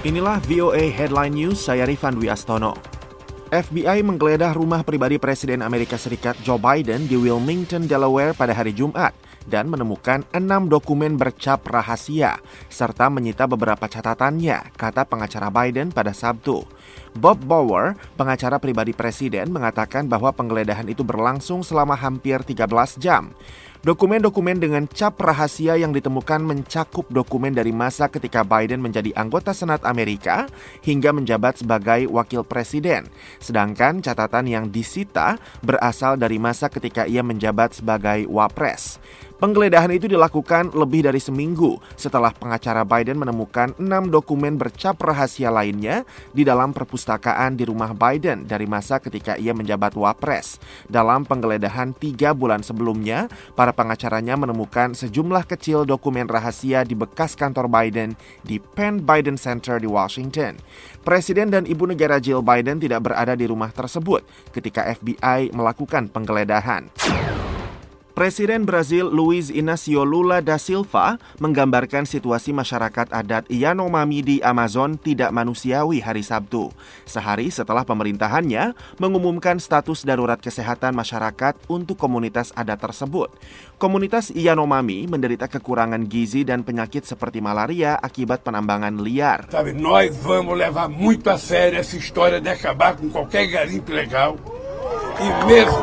Inilah VOA Headline News, saya Rifan Dwi Astono. FBI menggeledah rumah pribadi Presiden Amerika Serikat Joe Biden di Wilmington, Delaware pada hari Jumat dan menemukan 6 dokumen bercap rahasia serta menyita beberapa catatannya, kata pengacara Biden pada Sabtu. Bob Bauer, pengacara pribadi Presiden, mengatakan bahwa penggeledahan itu berlangsung selama hampir 13 jam. Dokumen-dokumen dengan cap rahasia yang ditemukan mencakup dokumen dari masa ketika Biden menjadi anggota Senat Amerika hingga menjabat sebagai wakil presiden. Sedangkan catatan yang disita berasal dari masa ketika ia menjabat sebagai wapres. Penggeledahan itu dilakukan lebih dari seminggu setelah pengacara Biden menemukan 6 dokumen bercap rahasia lainnya di dalam perpustakaan di rumah Biden dari masa ketika ia menjabat wapres. Dalam penggeledahan 3 bulan sebelumnya, para pengacaranya menemukan sejumlah kecil dokumen rahasia di bekas kantor Biden di Penn Biden Center di Washington. Presiden dan ibu negara Jill Biden tidak berada di rumah tersebut ketika FBI melakukan penggeledahan. Presiden Brazil Luiz Inácio Lula da Silva menggambarkan situasi masyarakat adat Yanomami di Amazon tidak manusiawi hari Sabtu, sehari setelah pemerintahannya mengumumkan status darurat kesehatan masyarakat untuk komunitas adat tersebut. Komunitas Yanomami menderita kekurangan gizi dan penyakit seperti malaria akibat penambangan liar. Sabe, nós vamos levar muito a sério essa história de acabar com qualquer garimpo ilegal e mesmo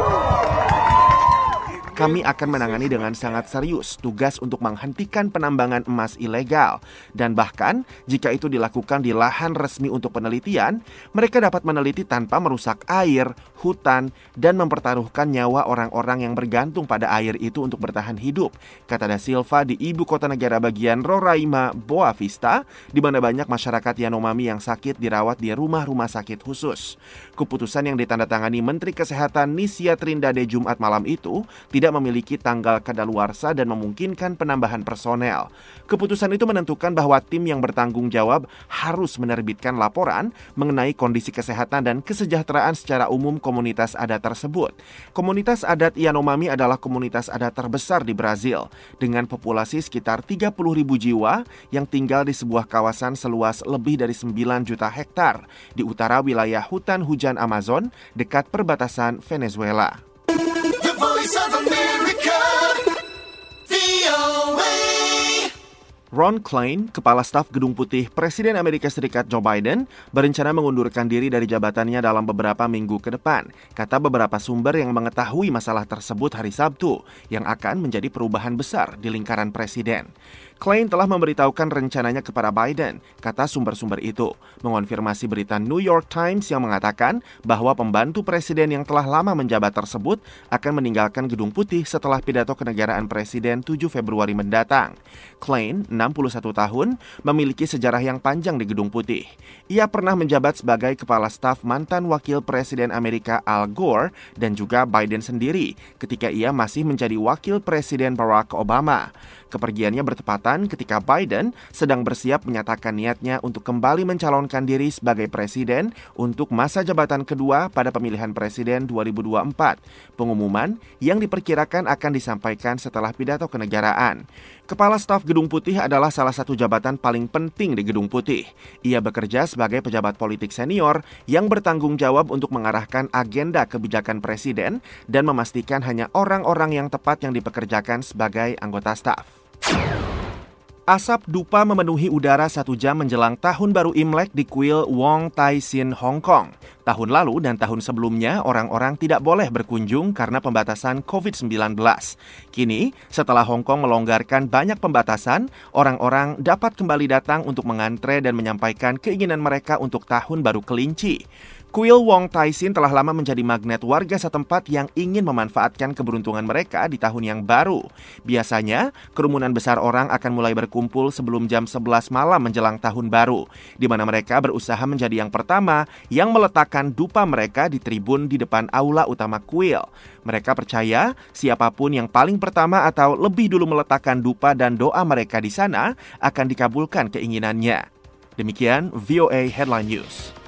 Kami akan menangani dengan sangat serius tugas untuk menghentikan penambangan emas ilegal. Dan bahkan, jika itu dilakukan di lahan resmi untuk penelitian, mereka dapat meneliti tanpa merusak air, hutan, dan mempertaruhkan nyawa orang-orang yang bergantung pada air itu untuk bertahan hidup, kata da Silva di ibu kota negara bagian Roraima, Boa Vista, di mana banyak masyarakat Yanomami yang sakit dirawat di rumah-rumah sakit khusus. Keputusan yang ditandatangani Menteri Kesehatan Nisia Trindade Jumat malam itu tidak memiliki tanggal kadaluarsa dan memungkinkan penambahan personel. Keputusan itu menentukan bahwa tim yang bertanggung jawab harus menerbitkan laporan mengenai kondisi kesehatan dan kesejahteraan secara umum komunitas adat tersebut. Komunitas adat Yanomami adalah komunitas adat terbesar di Brazil, dengan populasi sekitar 30.000 jiwa yang tinggal di sebuah kawasan seluas lebih dari 9 juta hektar di utara wilayah hutan hujan Amazon dekat perbatasan Venezuela. Ron Klain, Kepala Staf Gedung Putih Presiden Amerika Serikat Joe Biden, berencana mengundurkan diri dari jabatannya dalam beberapa minggu ke depan, kata beberapa sumber yang mengetahui masalah tersebut hari Sabtu, yang akan menjadi perubahan besar di lingkaran presiden. Klain telah memberitahukan rencananya kepada Biden, kata sumber-sumber itu, mengonfirmasi berita New York Times yang mengatakan bahwa pembantu presiden yang telah lama menjabat tersebut akan meninggalkan Gedung Putih setelah pidato kenegaraan presiden 7 Februari mendatang. Klain, 61 tahun, memiliki sejarah yang panjang di Gedung Putih. Ia pernah menjabat sebagai kepala staf mantan wakil presiden Amerika Al Gore dan juga Biden sendiri ketika ia masih menjadi wakil presiden Barack Obama. Kepergiannya bertepatan ketika Biden sedang bersiap menyatakan niatnya untuk kembali mencalonkan diri sebagai presiden untuk masa jabatan kedua pada pemilihan presiden 2024. Pengumuman yang diperkirakan akan disampaikan setelah pidato kenegaraan. Kepala Staf Gedung Putih adalah salah satu jabatan paling penting di Gedung Putih. Ia bekerja sebagai pejabat politik senior yang bertanggung jawab untuk mengarahkan agenda kebijakan presiden dan memastikan hanya orang-orang yang tepat yang dipekerjakan sebagai anggota staf. Asap dupa memenuhi udara 1 jam menjelang Tahun Baru Imlek di kuil Wong Tai Sin, Hong Kong. Tahun lalu dan tahun sebelumnya, orang-orang tidak boleh berkunjung karena pembatasan COVID-19. Kini, setelah Hong Kong melonggarkan banyak pembatasan, orang-orang dapat kembali datang untuk mengantre dan menyampaikan keinginan mereka untuk Tahun Baru Kelinci. Kuil Wong Tai Sin telah lama menjadi magnet warga setempat yang ingin memanfaatkan keberuntungan mereka di tahun yang baru. Biasanya, kerumunan besar orang akan mulai berkumpul sebelum jam 11 malam menjelang tahun baru, di mana mereka berusaha menjadi yang pertama yang meletakkan dupa mereka di tribun di depan aula utama kuil. Mereka percaya siapapun yang paling pertama atau lebih dulu meletakkan dupa dan doa mereka di sana akan dikabulkan keinginannya. Demikian VOA Headline News.